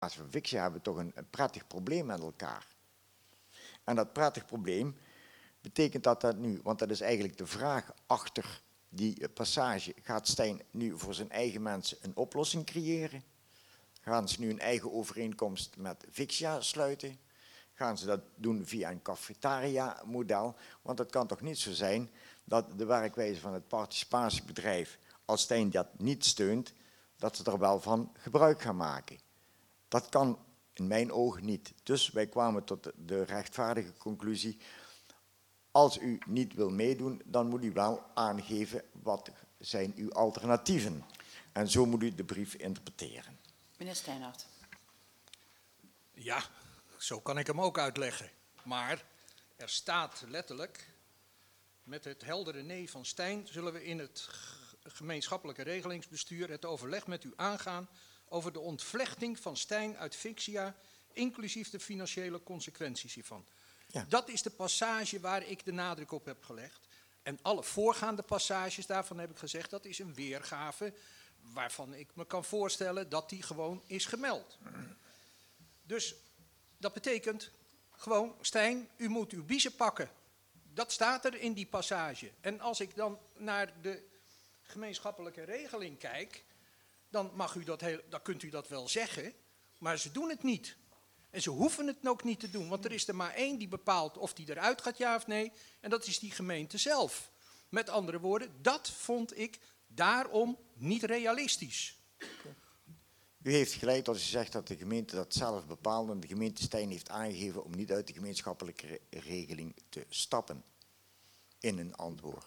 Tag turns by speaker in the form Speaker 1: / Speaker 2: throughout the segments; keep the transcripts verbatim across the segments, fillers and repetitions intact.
Speaker 1: Vixia hebben toch een, een prettig probleem met elkaar. En dat prettig probleem betekent dat dat nu, want dat is eigenlijk de vraag achter die passage, gaat Stijn nu voor zijn eigen mensen een oplossing creëren? Gaan ze nu een eigen overeenkomst met Vixia sluiten? Gaan ze dat doen via een cafetaria-model? Want het kan toch niet zo zijn dat de werkwijze van het participatiebedrijf, als Stijn dat niet steunt, dat ze er wel van gebruik gaan maken. Dat kan in mijn ogen niet. Dus wij kwamen tot de rechtvaardige conclusie, als u niet wil meedoen, dan moet u wel aangeven wat zijn uw alternatieven. En zo moet u de brief interpreteren.
Speaker 2: Meneer Steinhardt.
Speaker 3: Ja, zo kan ik hem ook uitleggen. Maar er staat letterlijk, met het heldere nee van Stijn zullen we in het gemeenschappelijke regelingsbestuur het overleg met u aangaan over de ontvlechting van Stijn uit Vixia, inclusief de financiële consequenties hiervan. Ja. Dat is de passage waar ik de nadruk op heb gelegd. En alle voorgaande passages daarvan heb ik gezegd, dat is een weergave waarvan ik me kan voorstellen dat die gewoon is gemeld. Dus dat betekent gewoon, Stijn, u moet uw biezen pakken. Dat staat er in die passage. En als ik dan naar de gemeenschappelijke regeling kijk, dan, mag u dat heel, dan kunt u dat wel zeggen, maar ze doen het niet. En ze hoeven het ook niet te doen, want er is er maar één die bepaalt of die eruit gaat, ja of nee. En dat is die gemeente zelf. Met andere woorden, dat vond ik daarom niet realistisch.
Speaker 1: U heeft gelijk als u zegt dat de gemeente dat zelf bepaalt en de gemeente Stijn heeft aangegeven om niet uit de gemeenschappelijke regeling te stappen. In een antwoord.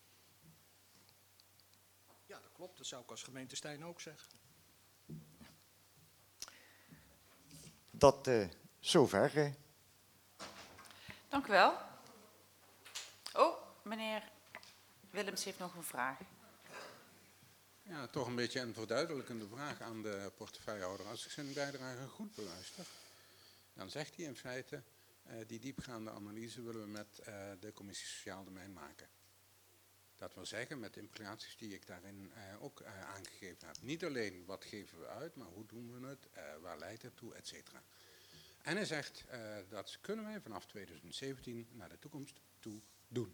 Speaker 3: Ja, dat klopt. Dat zou ik als gemeente Stijn ook zeggen.
Speaker 1: Dat uh, zover. Uh.
Speaker 2: Dank u wel. Oh, meneer Willems heeft nog een vraag.
Speaker 4: Ja, toch een beetje een verduidelijkende vraag aan de portefeuillehouder. Als ik zijn bijdrage goed beluister, dan zegt hij in feite, uh, die diepgaande analyse willen we met uh, de commissie Sociaal Domein maken. Dat wil zeggen, met de implicaties die ik daarin uh, ook uh, aangegeven heb. Niet alleen wat geven we uit, maar hoe doen we het, uh, waar leidt het toe, et cetera. En hij zegt, uh, dat kunnen wij vanaf twintig zeventien naar de toekomst toe doen.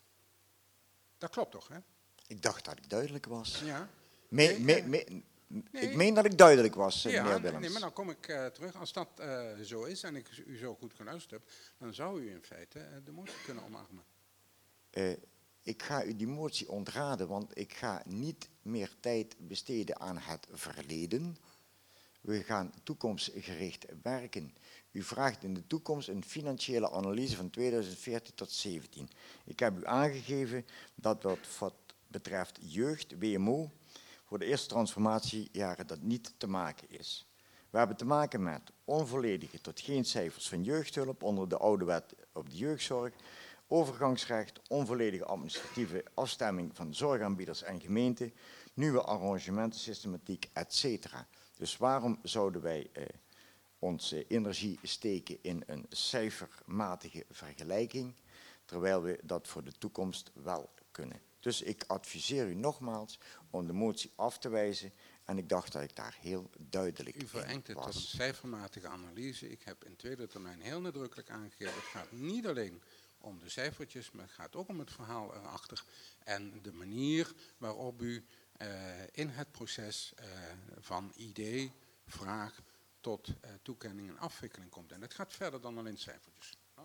Speaker 4: Dat klopt toch, hè?
Speaker 1: Ik dacht dat ik duidelijk was.
Speaker 4: Ja.
Speaker 1: Me, me, me, nee. Ik meen dat ik duidelijk was,
Speaker 4: ja,
Speaker 1: meneer Willems.
Speaker 4: Nee, maar dan kom ik uh, terug. Als dat uh, zo is en ik u zo goed geluisterd heb, dan zou u in feite uh, de motie kunnen omarmen.
Speaker 1: Uh, ik ga u die motie ontraden, want ik ga niet meer tijd besteden aan het verleden. We gaan toekomstgericht werken. U vraagt in de toekomst een financiële analyse van tweeduizend veertien tot zeventien. Ik heb u aangegeven dat wat betreft jeugd, W M O, voor de eerste transformatiejaren dat niet te maken is. We hebben te maken met onvolledige tot geen cijfers van jeugdhulp onder de oude wet op de jeugdzorg, overgangsrecht, onvolledige administratieve afstemming van zorgaanbieders en gemeenten, nieuwe arrangementensystematiek, et cetera. Dus waarom zouden wij eh, onze energie steken in een cijfermatige vergelijking, terwijl we dat voor de toekomst wel kunnen? Dus ik adviseer u nogmaals om de motie af te wijzen en ik dacht dat ik daar heel duidelijk in was.
Speaker 4: U verengt het tot een cijfermatige analyse. Ik heb in tweede termijn heel nadrukkelijk aangegeven, het gaat niet alleen om de cijfertjes, maar het gaat ook om het verhaal erachter en de manier waarop u uh, in het proces uh, van idee, vraag tot uh, toekenning en afwikkeling komt. En het gaat verder dan alleen cijfertjes. Okay.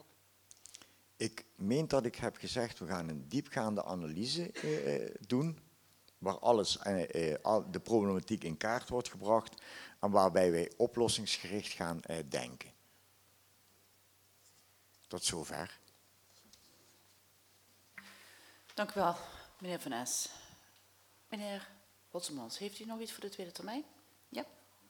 Speaker 1: Ik meen dat ik heb gezegd, we gaan een diepgaande analyse uh, doen, waar alles, uh, uh, al de problematiek in kaart wordt gebracht en waarbij wij oplossingsgericht gaan uh, denken. Tot zover.
Speaker 2: Dank u wel, meneer Van Es. Meneer Botsemans, heeft u nog iets voor de tweede termijn? Ja.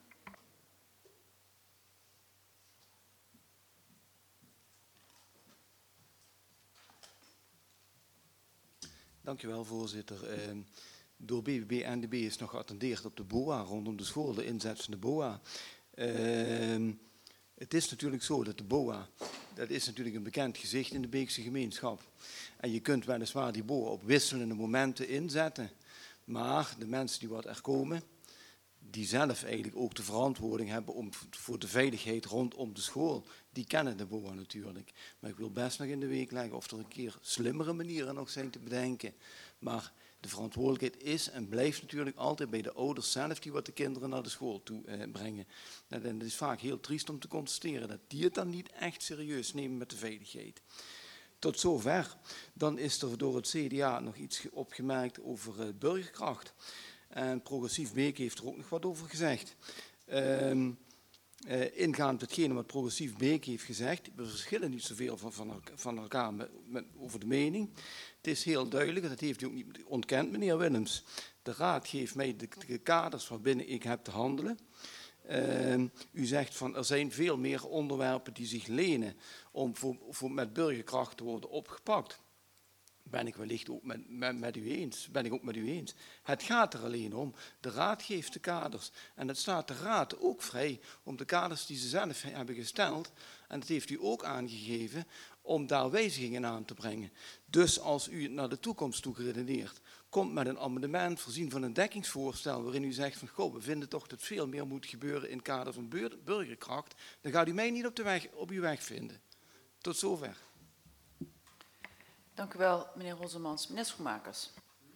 Speaker 5: Dank u wel, voorzitter. Uh, door B B B en N D B is nog geattendeerd op de B O A rondom de school, de inzet van de B O A. Uh, het is natuurlijk zo dat de B O A, dat is natuurlijk een bekend gezicht in de Beekse gemeenschap. En je kunt weliswaar die B O A op wisselende momenten inzetten. Maar de mensen die wat er komen, die zelf eigenlijk ook de verantwoording hebben om, voor de veiligheid rondom de school. Die kennen de B O A natuurlijk. Maar ik wil best nog in de week leggen of er een keer slimmere manieren nog zijn te bedenken. Maar de verantwoordelijkheid is en blijft natuurlijk altijd bij de ouders zelf die wat de kinderen naar de school toe eh, brengen. En het is vaak heel triest om te constateren dat die het dan niet echt serieus nemen met de veiligheid. Tot zover. Dan is er door het C D A nog iets opgemerkt over uh, burgerkracht. En Progressief Beek heeft er ook nog wat over gezegd. Um, uh, ingaand op hetgene wat Progressief Beek heeft gezegd, we verschillen niet zoveel van, van, elka van elkaar met, met, over de mening. Het is heel duidelijk, en dat heeft u ook niet ontkend, meneer Willems. De Raad geeft mij de, de kaders waarbinnen ik heb te handelen. Uh, u zegt van er zijn veel meer onderwerpen die zich lenen om voor, voor met burgerkracht te worden opgepakt. Ben ik wellicht ook met, met, met u eens. Ben ik ook met u eens. Het gaat er alleen om. De Raad geeft de kaders. En het staat de Raad ook vrij om de kaders die ze zelf hebben gesteld, en dat heeft u ook aangegeven, om daar wijzigingen aan te brengen. Dus als u het naar de toekomst toe geredeneerd, komt met een amendement voorzien van een dekkingsvoorstel waarin u zegt van goh, we vinden toch dat veel meer moet gebeuren in het kader van burgerkracht, dan gaat u mij niet op, de weg, op uw weg vinden. Tot zover.
Speaker 2: Dank u wel, meneer Rosemans. Meneer Schoenmakers.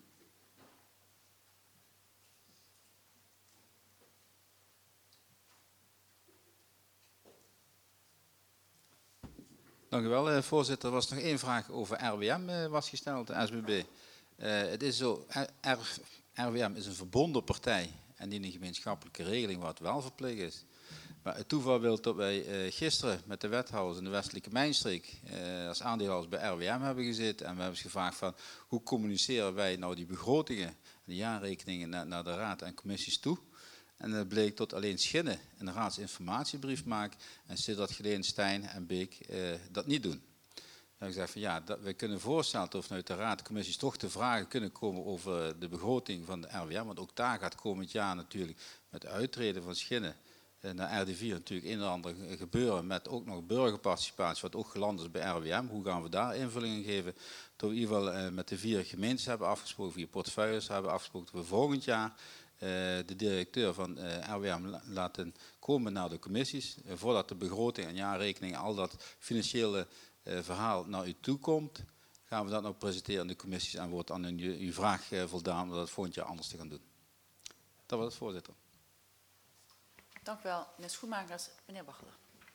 Speaker 6: Dank u wel, eh, voorzitter. Er was nog één vraag over R W M eh, was gesteld, de S B B. Uh, het is zo, R W M is een verbonden partij en niet een gemeenschappelijke regeling wat wel verplicht is. Maar het toeval wil dat wij uh, gisteren met de wethouders in de westelijke mijnstreek uh, als aandeelhouders bij R W M hebben gezeten en we hebben gevraagd van hoe communiceren wij nou die begrotingen, de jaarrekeningen naar, naar de raad en commissies toe. En het bleek tot alleen Schinnen een raadsinformatiebrief maakt en Siddert, Geleen, Stijn en Beek uh, dat niet doen. Dan heb ik gezegd van ja, dat, we kunnen voorstellen of vanuit de raad de commissies toch te vragen kunnen komen over de begroting van de R W M. Want ook daar gaat komend jaar natuurlijk met de uittreden van Schinnen uh, naar R D vier natuurlijk een en ander gebeuren. Met ook nog burgerparticipatie wat ook geland is bij R W M. Hoe gaan we daar invulling in geven? Dat we in ieder geval uh, met de vier gemeentes hebben afgesproken, vier portefeuilles hebben afgesproken dat we volgend jaar Uh, de directeur van uh, R W M laten komen naar de commissies. Uh, voordat de begroting en jaarrekening, al dat financiële uh, verhaal naar u toe komt, gaan we dat nou presenteren aan de commissies en wordt aan uw, uw vraag uh, voldaan om dat volgend jaar anders te gaan doen. Dat was het, voorzitter.
Speaker 2: Dank u wel, meneer Schoenmakers. Meneer Wageler.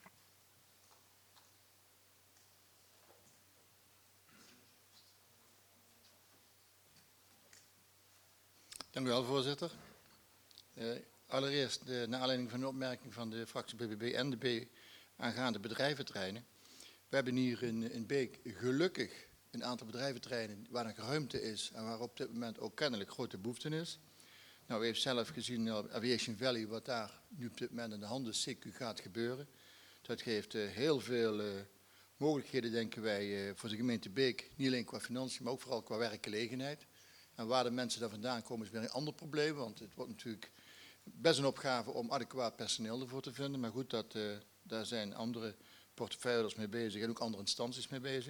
Speaker 7: Dank u wel, voorzitter. Uh, allereerst, uh, naar aanleiding van de opmerking van de fractie B B B en de B aangaande bedrijventerreinen. We hebben hier in, in Beek gelukkig een aantal bedrijventerreinen waar nog ruimte is en waar op dit moment ook kennelijk grote behoefte is. Nou, u heeft zelf gezien uh, Aviation Valley, wat daar nu op dit moment in de handen C Q gaat gebeuren. Dat geeft uh, heel veel uh, mogelijkheden, denken wij, uh, voor de gemeente Beek. Niet alleen qua financiën, maar ook vooral qua werkgelegenheid. En waar de mensen daar vandaan komen is weer een ander probleem, want het wordt natuurlijk best een opgave om adequaat personeel ervoor te vinden. Maar goed, dat, uh, daar zijn andere portefeuilles mee bezig en ook andere instanties mee bezig.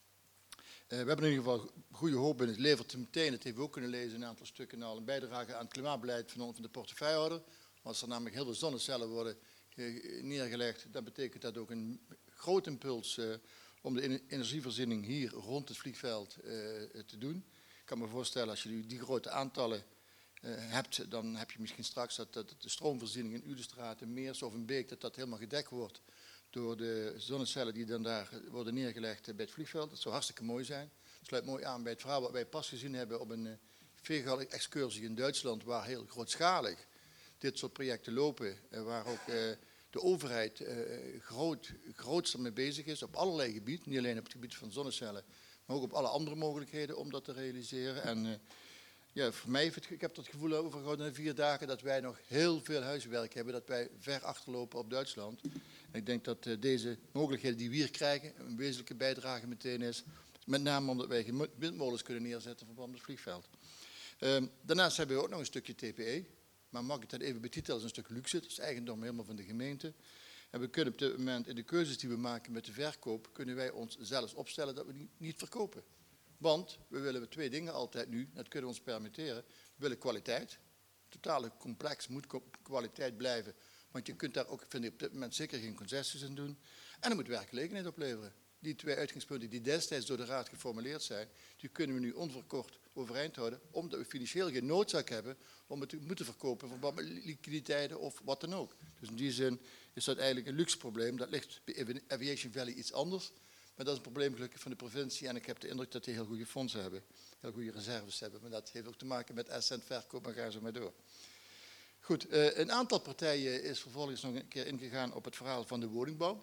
Speaker 7: Uh, we hebben in ieder geval goede hoop in. Het levert meteen, dat hebben we ook kunnen lezen, een aantal stukken al een bijdrage aan het klimaatbeleid van, van de portefeuillehouder. Als er namelijk heel veel zonnecellen worden uh, neergelegd, dan betekent dat ook een groot impuls uh, om de energievoorziening hier rond het vliegveld uh, te doen. Ik kan me voorstellen, als je die grote aantallen uh, hebt, dan heb je misschien straks dat, dat de stroomvoorziening in Udestraat en Meers of in Beek, dat dat helemaal gedekt wordt door de zonnecellen die dan daar worden neergelegd bij het vliegveld. Dat zou hartstikke mooi zijn. Het sluit mooi aan bij het verhaal wat wij pas gezien hebben op een uh, veergal-excursie in Duitsland, waar heel grootschalig dit soort projecten lopen, uh, waar ook uh, de overheid uh, groot, grootster mee bezig is op allerlei gebieden, niet alleen op het gebied van zonnecellen, maar ook op alle andere mogelijkheden om dat te realiseren. En uh, ja, voor mij, ik heb dat gevoel overgehouden in vier dagen dat wij nog heel veel huiswerk hebben, dat wij ver achterlopen op Duitsland. En ik denk dat uh, deze mogelijkheden die we hier krijgen een wezenlijke bijdrage meteen is. Met name omdat wij windmolens kunnen neerzetten van het vliegveld. Uh, daarnaast hebben we ook nog een stukje T P E. Maar mag ik dat even betitelen als een stuk luxe. Dat is eigendom helemaal van de gemeente. En we kunnen op dit moment in de keuzes die we maken met de verkoop, kunnen wij ons zelfs opstellen dat we die niet verkopen. Want we willen twee dingen altijd nu, dat kunnen we ons permitteren. We willen kwaliteit. totale complex moet kwaliteit blijven. Want je kunt daar ook, vind ik, op dit moment zeker geen concessies in doen. En er moet werkgelegenheid opleveren. Die twee uitgangspunten die destijds door de Raad geformuleerd zijn, die kunnen we nu onverkort overeind houden, omdat we financieel geen noodzaak hebben om het te moeten verkopen voor wat liquiditeiten of wat dan ook. Dus in die zin is dat eigenlijk een luxe probleem. Dat ligt bij Aviation Valley iets anders. Maar dat is een probleem gelukkig van de provincie en ik heb de indruk dat die heel goede fondsen hebben, heel goede reserves hebben. Maar dat heeft ook te maken met asset verkoop en ga zo maar door. Goed, uh, een aantal partijen is vervolgens nog een keer ingegaan op het verhaal van de woningbouw.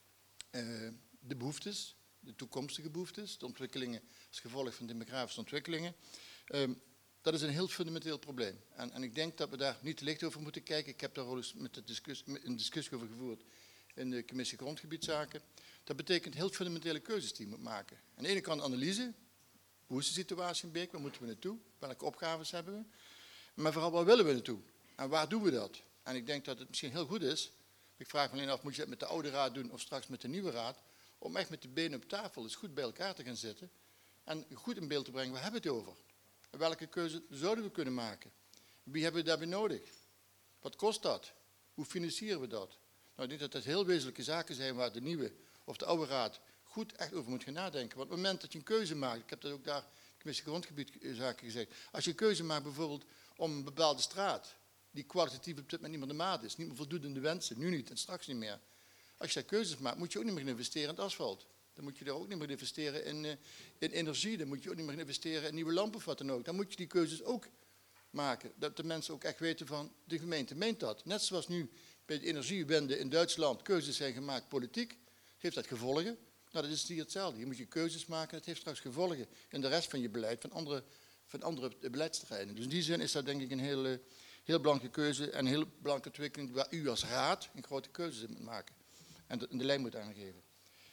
Speaker 7: Uh, de behoeftes, de toekomstige behoeftes, de ontwikkelingen als gevolg van demografische ontwikkelingen. Um, dat is een heel fundamenteel probleem. En, en ik denk dat we daar niet te licht over moeten kijken. Ik heb daar al eens met de discussie, met een discussie over gevoerd in de commissie Grondgebiedszaken. Dat betekent heel fundamentele keuzes die je moet maken. Aan de ene kant analyse. Hoe is de situatie in Beek? Waar moeten we naartoe? Welke opgaves hebben we? Maar vooral, waar willen we naartoe? En waar doen we dat? En ik denk dat het misschien heel goed is. Ik vraag me alleen af, moet je het met de oude raad doen of straks met de nieuwe raad? Om echt met de benen op tafel eens goed bij elkaar te gaan zitten. En goed in beeld te brengen, waar hebben we het over? En welke keuze zouden we kunnen maken? Wie hebben we daarbij nodig? Wat kost dat? Hoe financieren we dat? Nou, ik denk dat dat heel wezenlijke zaken zijn waar de nieuwe of de oude raad goed echt over moet gaan nadenken. Want op het moment dat je een keuze maakt, ik heb dat ook daar in de commissie Grondgebiedzaken gezegd. Als je een keuze maakt bijvoorbeeld om een bepaalde straat, die kwalitatief op dit moment niet meer de maat is, niet meer voldoet aan de wensen, nu niet en straks niet meer. Als je daar keuzes maakt, moet je ook niet meer investeren in het asfalt. Dan moet je daar ook niet meer investeren in, uh, in energie. Dan moet je ook niet meer investeren in nieuwe lampen of wat dan ook. Dan moet je die keuzes ook maken. Dat de mensen ook echt weten van, de gemeente meent dat. Net zoals nu bij de energiewende in Duitsland keuzes zijn gemaakt politiek, heeft dat gevolgen. Nou, dat is hier hetzelfde. Je moet je keuzes maken, dat heeft straks gevolgen in de rest van je beleid, van andere, van andere beleidsterreinen. Dus in die zin is dat denk ik een hele, heel belangrijke keuze en een heel belangrijke ontwikkeling waar u als raad een grote keuzes in moet maken. En de, de lijn moet aangeven.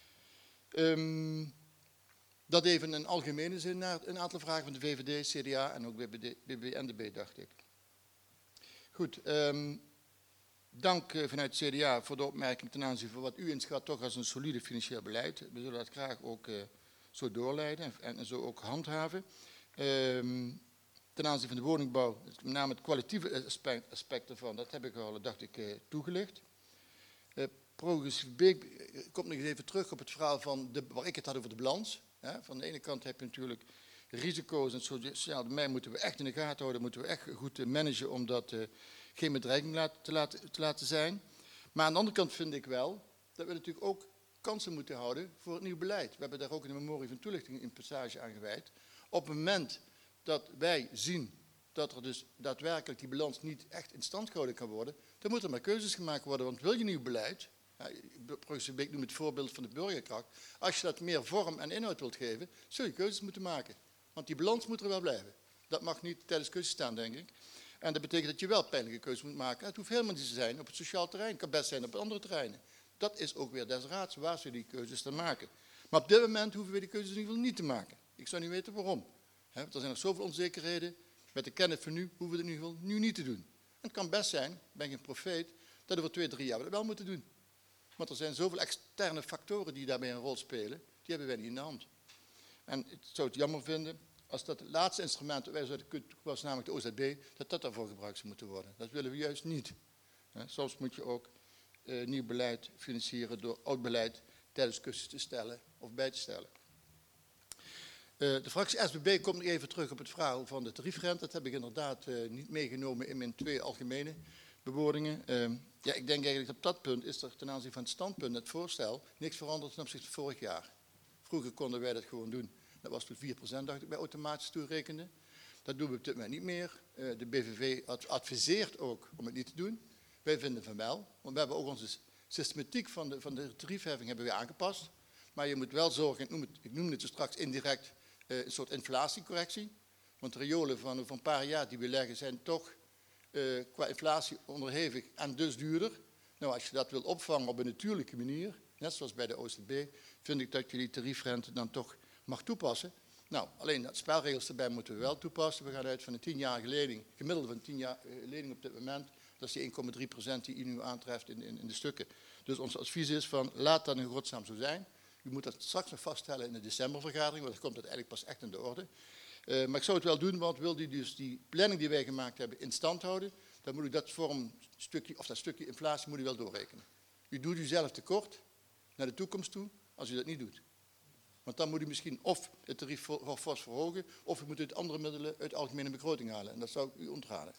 Speaker 7: Um, dat even in algemene zin naar een aantal vragen van de V V D, C D A en ook B B B N D B, dacht ik. Goed, um, dank uh, vanuit het C D A voor de opmerking ten aanzien van wat u inschat toch als een solide financieel beleid. We zullen dat graag ook uh, zo doorleiden en, en zo ook handhaven. Um, ten aanzien van de woningbouw, met name het kwalitatieve aspect, aspect ervan, dat heb ik al, dacht ik, uh, toegelicht. Uh, Progressief Beek komt nog eens even terug op het verhaal van de, waar ik het had over de balans. Ja, van de ene kant heb je natuurlijk risico's en sociaal domein moeten we echt in de gaten houden, moeten we echt goed managen om dat uh, geen bedreiging laat, te, laten, te laten zijn. Maar aan de andere kant vind ik wel dat we natuurlijk ook kansen moeten houden voor het nieuw beleid. We hebben daar ook in de memorie van toelichting een passage aan gewijd. Op het moment dat wij zien dat er dus daadwerkelijk die balans niet echt in stand gehouden kan worden, dan moeten er maar keuzes gemaakt worden. Want wil je nieuw beleid, ja, Progressief Beek noemt het voorbeeld van de burgerkracht, als je dat meer vorm en inhoud wilt geven, zul je keuzes moeten maken. Want die balans moet er wel blijven. Dat mag niet tijdens discussie staan, denk ik. En dat betekent dat je wel pijnlijke keuzes moet maken. Het hoeft helemaal niet te zijn op het sociaal terrein, het kan best zijn op andere terreinen. Dat is ook weer des raads, waar ze die keuzes dan maken. Maar op dit moment hoeven we die keuzes in ieder geval niet te maken. Ik zou niet weten waarom. He, er zijn nog zoveel onzekerheden. Met de kennis van nu hoeven we het in ieder geval nu niet te doen. En het kan best zijn, ik ben geen profeet, dat we voor twee, drie jaar we dat wel moeten doen. Want er zijn zoveel externe factoren die daarbij een rol spelen, die hebben wij niet in de hand. En ik zou het jammer vinden als dat het laatste instrument dat wij zouden kunnen toepassen, namelijk de O Z B, dat dat daarvoor gebruikt zou moeten worden. Dat willen we juist niet. Soms moet je ook uh, nieuw beleid financieren door oud beleid tijdens discussies te stellen of bij te stellen. Uh, de fractie S B B komt nog even terug op het verhaal van de tariefrente. Dat heb ik inderdaad uh, niet meegenomen in mijn twee algemene bewoordingen. Uh, ja, ik denk eigenlijk op dat punt is er ten aanzien van het standpunt, het voorstel, niks veranderd ten opzichte van vorig jaar. Vroeger konden wij dat gewoon doen. Dat was toen vier procent, dacht ik, bij automatisch toerekenen. Dat doen we op dit moment niet meer. Uh, de B V V adviseert ook om het niet te doen. Wij vinden van wel, want we hebben ook onze systematiek van de, van de tariefheffing hebben we aangepast. Maar je moet wel zorgen, ik noem het, ik noem het dus straks indirect, uh, een soort inflatiecorrectie. Want de riolen van, van een paar jaar die we leggen zijn toch uh, qua inflatie onderhevig en dus duurder. Nou, als je dat wil opvangen op een natuurlijke manier, net zoals bij de O Z B, vind ik dat je die tariefrente dan toch mag toepassen. Nou, alleen dat spelregels erbij moeten we wel toepassen. We gaan uit van een tienjarige lening, gemiddelde van een tien jaar lening op dit moment. Dat is die één komma drie procent die u nu aantreft in, in, in de stukken. Dus ons advies is van, laat dat in godsnaam zo zijn. U moet dat straks nog vaststellen in de decembervergadering, want dan komt het eigenlijk pas echt in de orde. Uh, maar ik zou het wel doen, want wil die dus die planning die wij gemaakt hebben in stand houden, dan moet u dat vorm stukje, of dat stukje inflatie moet u wel doorrekenen. U doet u zelf tekort naar de toekomst toe als u dat niet doet. Want dan moet u misschien of het tarief fors verhogen, of u moet uit andere middelen uit de algemene begroting halen. En dat zou ik u ontraden.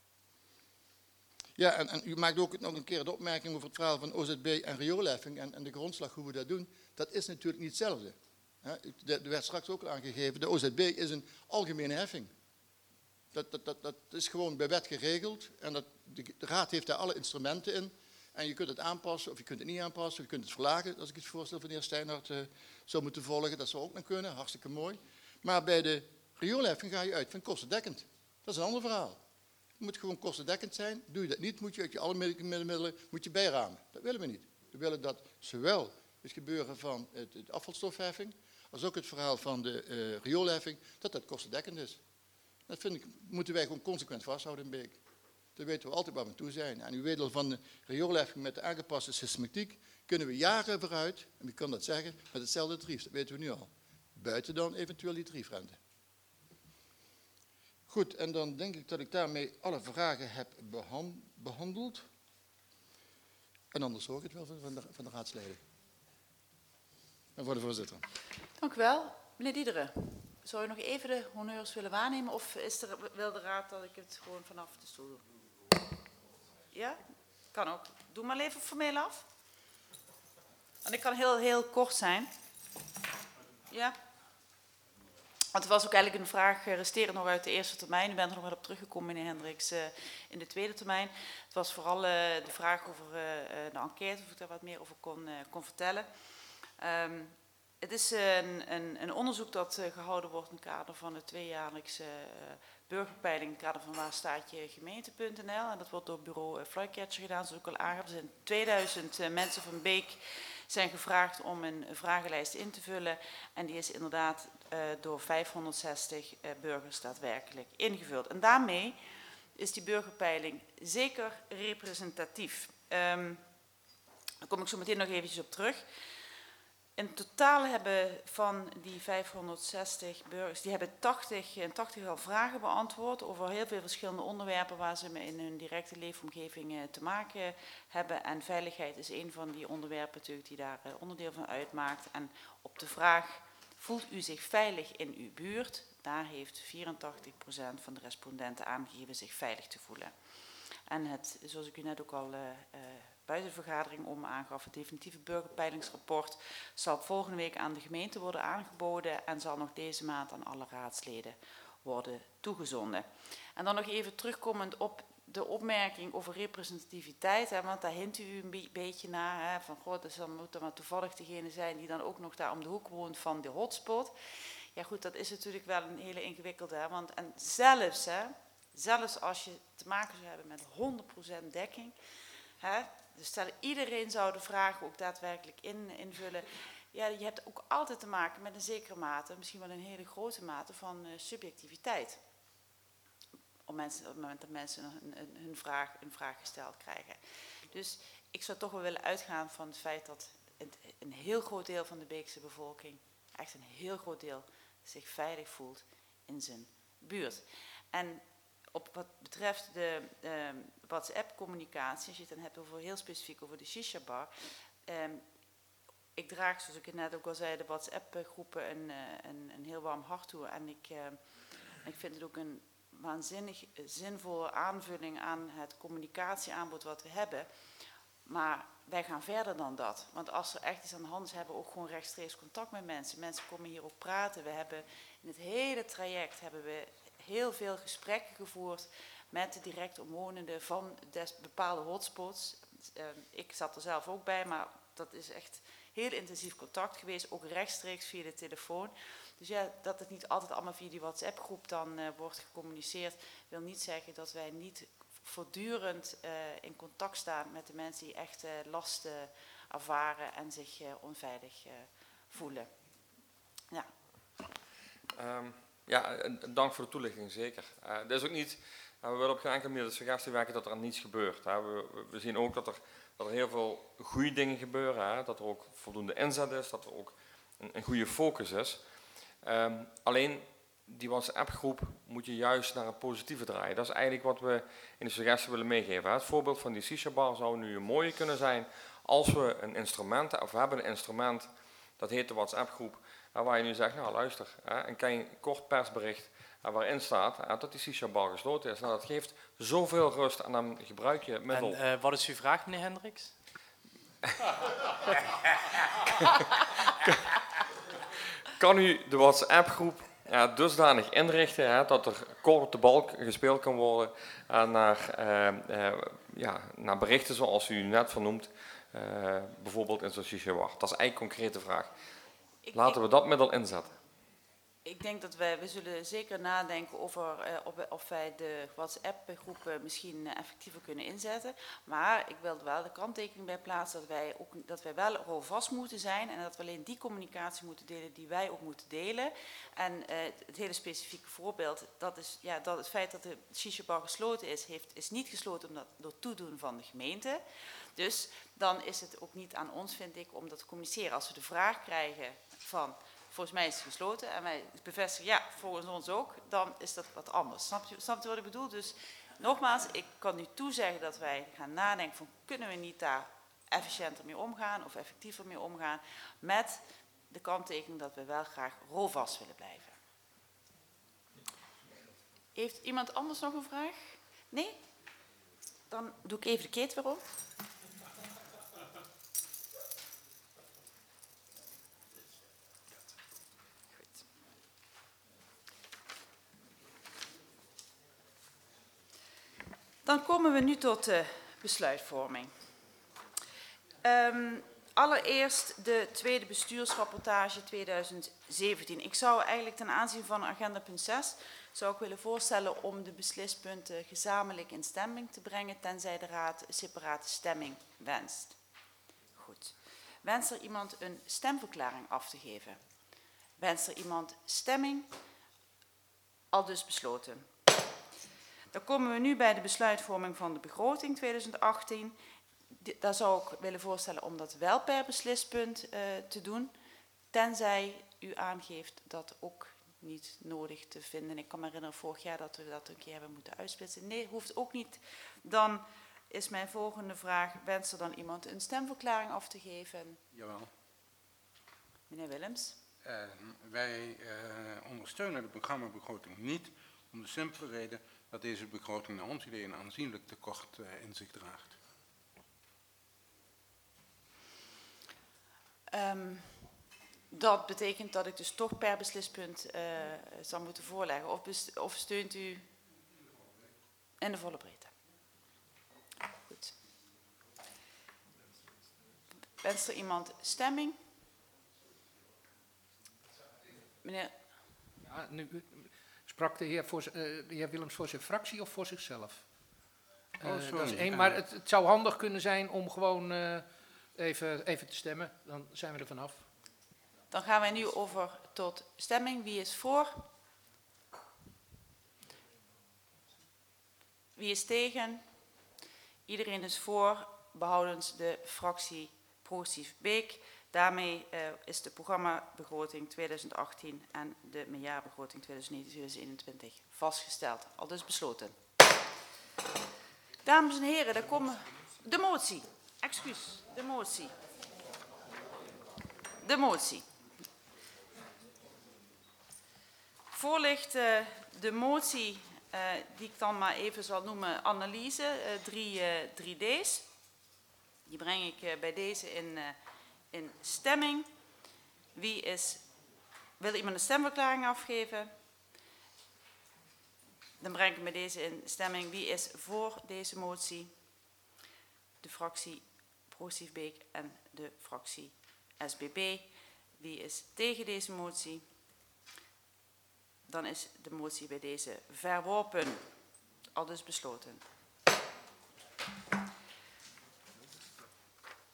Speaker 7: Ja, en, en u maakt ook nog een keer de opmerking over het verhaal van O Z B en rioolheffing en, en de grondslag, hoe we dat doen. Dat is natuurlijk niet hetzelfde. Er werd straks ook al aangegeven, de O Z B is een algemene heffing. Dat, dat, dat, dat is gewoon bij wet geregeld en dat, de, de raad heeft daar alle instrumenten in. En je kunt het aanpassen of je kunt het niet aanpassen, of je kunt het verlagen, als ik het voorstel van de heer Steinhardt uh, zou moeten volgen. Dat zou ook nog kunnen, hartstikke mooi. Maar bij de rioolheffing ga je uit van kostendekkend. Dat is een ander verhaal. Het moet gewoon kostendekkend zijn. Doe je dat niet, moet je uit je alle middelen moet je bijramen. Dat willen we niet. We willen dat zowel het gebeuren van het, het afvalstofheffing, als ook het verhaal van de uh, rioolheffing, dat dat kostendekkend is. Dat vind ik, moeten wij gewoon consequent vasthouden in Beek. Dan weten we altijd waar we toe zijn. En u weet al van de rioolheffing met de aangepaste systematiek kunnen we jaren vooruit, en wie kan dat zeggen, met hetzelfde tarief. Dat weten we nu al. Buiten dan eventueel die tariefrente. Goed, en dan denk ik dat ik daarmee alle vragen heb behandeld. En anders hoor ik het wel van de, van de raadsleden. En voor de voorzitter.
Speaker 2: Dank u wel. Meneer Diederen, zou u nog even de honneurs willen waarnemen of is er, wil de raad dat ik het gewoon vanaf de stoel doe? Ja? Kan ook. Doe maar even formeel af. En ik kan heel, heel kort zijn. Ja? Want er was ook eigenlijk een vraag resterend nog uit de eerste termijn. U bent er nog wel op teruggekomen, meneer Hendricks, uh, in de tweede termijn. Het was vooral uh, de vraag over uh, de enquête, of ik daar wat meer over kon, uh, kon vertellen. Um, het is uh, een, een, een onderzoek dat uh, gehouden wordt in het kader van de tweejaarlijkse uh, burgerpeiling, in het kader van waar staat je gemeente punt n l. En dat wordt door bureau uh, Flycatcher gedaan, zoals ook al aangegeven. Er zijn tweeduizend uh, mensen van Beek zijn gevraagd om een vragenlijst in te vullen. En die is inderdaad uh, door vijfhonderdzestig uh, burgers daadwerkelijk ingevuld. En daarmee is die burgerpeiling zeker representatief. Um, daar kom ik zo meteen nog eventjes op terug. In totaal hebben van die vijfhonderdzestig burgers, die hebben tachtig, tachtig al vragen beantwoord over heel veel verschillende onderwerpen waar ze in hun directe leefomgeving te maken hebben. En veiligheid is een van die onderwerpen natuurlijk die daar onderdeel van uitmaakt. En op de vraag, voelt u zich veilig in uw buurt? Daar heeft vierentachtig procent van de respondenten aangegeven zich veilig te voelen. En het, zoals ik u net ook al uh, uh, buiten de vergadering om aangaf, het definitieve burgerpeilingsrapport zal volgende week aan de gemeente worden aangeboden en zal nog deze maand aan alle raadsleden worden toegezonden. En dan nog even terugkomend op de opmerking over representativiteit, hè, want daar hint u een be beetje naar, hè, van god, dus dan moet er maar toevallig degene zijn die dan ook nog daar om de hoek woont van de hotspot. Ja goed, dat is natuurlijk wel een hele ingewikkelde, hè, want en zelfs, hè, zelfs als je te maken zou hebben met honderd procent dekking, hè, dus stel iedereen zou de vragen ook daadwerkelijk in, invullen. Ja, je hebt ook altijd te maken met een zekere mate, misschien wel een hele grote mate van uh, subjectiviteit. Op, mensen, op het moment dat mensen hun, hun, hun, vraag, hun vraag gesteld krijgen. Dus ik zou toch wel willen uitgaan van het feit dat een, een heel groot deel van de Beekse bevolking, echt een heel groot deel, zich veilig voelt in zijn buurt. En op wat betreft de uh, WhatsApp-communicatie, als je het dan hebt over heel specifiek over de shisha-bar. Um, ik draag, zoals ik het net ook al zei, de WhatsApp-groepen een, uh, een, een heel warm hart toe. En ik, uh, ik vind het ook een waanzinnig uh, zinvolle aanvulling aan het communicatieaanbod wat we hebben. Maar wij gaan verder dan dat. Want als er echt iets aan de hand is, hebben we ook gewoon rechtstreeks contact met mensen. Mensen komen hier ook praten. We hebben in het hele traject hebben we heel veel gesprekken gevoerd met de direct omwonenden van des bepaalde hotspots. Uh, ik zat er zelf ook bij, maar dat is echt heel intensief contact geweest, ook rechtstreeks via de telefoon. Dus ja, dat het niet altijd allemaal via die WhatsApp-groep dan uh, wordt gecommuniceerd, wil niet zeggen dat wij niet voortdurend uh, in contact staan met de mensen die echt uh, last uh, ervaren en zich uh, onveilig uh, voelen. Ja.
Speaker 8: Um, ja, dank voor de toelichting, zeker. Uh, dat is ook niet, uh, we willen op geen enkele manier de suggestie werken dat er niets gebeurt. Hè. We, we zien ook dat er, dat er heel veel goede dingen gebeuren, hè. Dat er ook voldoende inzet is, dat er ook een, een goede focus is. Um, alleen die WhatsApp-groep moet je juist naar het positieve draaien. Dat is eigenlijk wat we in de suggestie willen meegeven. Het voorbeeld van die shisha-bar zou nu een mooie kunnen zijn als we een instrument, of we hebben een instrument, dat heet de WhatsApp-groep, waar je nu zegt, nou luister, een klein kort persbericht waarin staat dat die shisha-bar gesloten is. Nou, dat geeft zoveel rust en dan gebruik je het middel.
Speaker 9: En uh, wat is uw vraag, meneer Hendricks?
Speaker 8: Kan u de WhatsApp-groep ja, dusdanig inrichten hè, dat er kort op de balk gespeeld kan worden uh, naar, uh, uh, ja, naar berichten zoals u net vernoemt, uh, bijvoorbeeld in zo'n shisha-bar. Dat is eigenlijk een concrete vraag.
Speaker 2: Ik,
Speaker 8: Laten
Speaker 2: ik,
Speaker 8: we dat middel inzetten.
Speaker 2: Ik denk dat wij, we zullen zeker nadenken over uh, of, of wij de WhatsApp-groepen misschien uh, effectiever kunnen inzetten. Maar ik wil er wel de kanttekening bij plaatsen dat wij, ook, dat wij wel rolvast moeten zijn en dat we alleen die communicatie moeten delen die wij ook moeten delen. En uh, het hele specifieke voorbeeld, dat is ja, dat het feit dat de shisha-bar gesloten is, heeft, is niet gesloten omdat, door toedoen van de gemeente. Dus dan is het ook niet aan ons, vind ik, om dat te communiceren. Als we de vraag krijgen van, volgens mij is het gesloten, en wij bevestigen, ja, volgens ons ook, dan is dat wat anders. Snap je, snap je wat ik bedoel? Dus nogmaals, ik kan nu toezeggen dat wij gaan nadenken van, kunnen we niet daar efficiënter mee omgaan of effectiever mee omgaan, met de kanttekening dat we wel graag rolvast willen blijven. Heeft iemand anders nog een vraag? Nee? Dan doe ik even de keten weer op. Dan komen we nu tot de besluitvorming. Um, allereerst de tweede bestuursrapportage tweeduizend zeventien. Ik zou eigenlijk ten aanzien van agenda punt zes zou ik willen voorstellen om de beslispunten gezamenlijk in stemming te brengen, tenzij de raad een separate stemming wenst. Goed. Wenst er iemand een stemverklaring af te geven? Wenst er iemand stemming? Al dus besloten. Dan komen we nu bij de besluitvorming van de begroting tweeduizend achttien. Daar zou ik willen voorstellen om dat wel per beslispunt uh, te doen, tenzij u aangeeft dat ook niet nodig te vinden. Ik kan me herinneren vorig jaar dat we dat een keer hebben moeten uitsplitsen. Nee, hoeft ook niet. Dan is mijn volgende vraag, wenst er dan iemand een stemverklaring af te geven?
Speaker 4: Jawel.
Speaker 2: Meneer Willems.
Speaker 4: Uh, wij uh, ondersteunen de programmabegroting niet, om de simpele reden dat deze begroting naar ons idee een aanzienlijk tekort uh, in zich draagt.
Speaker 2: Um, dat betekent dat ik dus toch per beslispunt uh, zal moeten voorleggen. Of, best, of steunt u in de volle breedte? Goed. Wenst er iemand stemming? Meneer...
Speaker 3: Ja, nu sprak de heer, voor, uh, de heer Willems voor zijn fractie of voor zichzelf? Uh,
Speaker 4: oh, sorry.
Speaker 3: Dat is één, maar het, het zou handig kunnen zijn om gewoon uh, even, even te stemmen. Dan zijn we er vanaf.
Speaker 2: Dan gaan wij nu over tot stemming. Wie is voor? Wie is tegen? Iedereen is voor, behoudens de fractie Progressief Beek. Daarmee uh, is de programmabegroting tweeduizend achttien en de meerjarenbegroting tweeduizend negentien tot tweeduizend eenentwintig vastgesteld. Al dus besloten. Dames en heren, daar komen de motie. Excuus, de motie. De motie. Voor ligt uh, de motie, uh, die ik dan maar even zal noemen, analyse, uh, drie, uh, drie D's. Die breng ik uh, bij deze in, uh, in stemming. Wie is, wil iemand een stemverklaring afgeven? Dan breng ik bij deze in stemming. Wie is voor deze motie? De fractie Progressief Beek en de fractie S B B. Wie is tegen deze motie? Dan is de motie bij deze verworpen. Al dus besloten.